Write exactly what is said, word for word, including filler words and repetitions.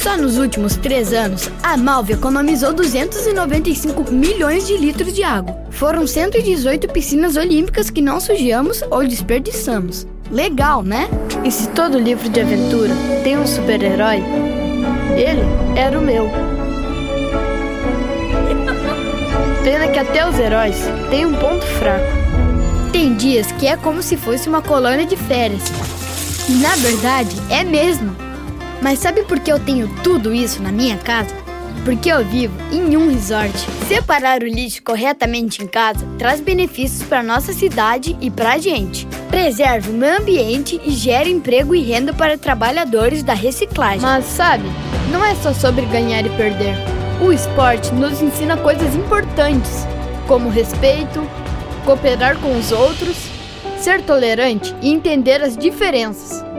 Só nos últimos três anos, a Malve economizou duzentos e noventa e cinco milhões de litros de água. Foram cento e dezoito piscinas olímpicas que não sujamos ou desperdiçamos. Legal, né? E se todo livro de aventura tem um super-herói, ele era o meu. Pena que até os heróis têm um ponto fraco. Tem dias que é como se fosse uma colônia de férias. E na verdade, é mesmo. Mas sabe por que eu tenho tudo isso na minha casa? Porque eu vivo em um resort. Separar o lixo corretamente em casa traz benefícios para nossa cidade e para a gente. Preserva o meio ambiente e gera emprego e renda para trabalhadores da reciclagem. Mas sabe, não é só sobre ganhar e perder. O esporte nos ensina coisas importantes, como respeito, cooperar com os outros, ser tolerante e entender as diferenças.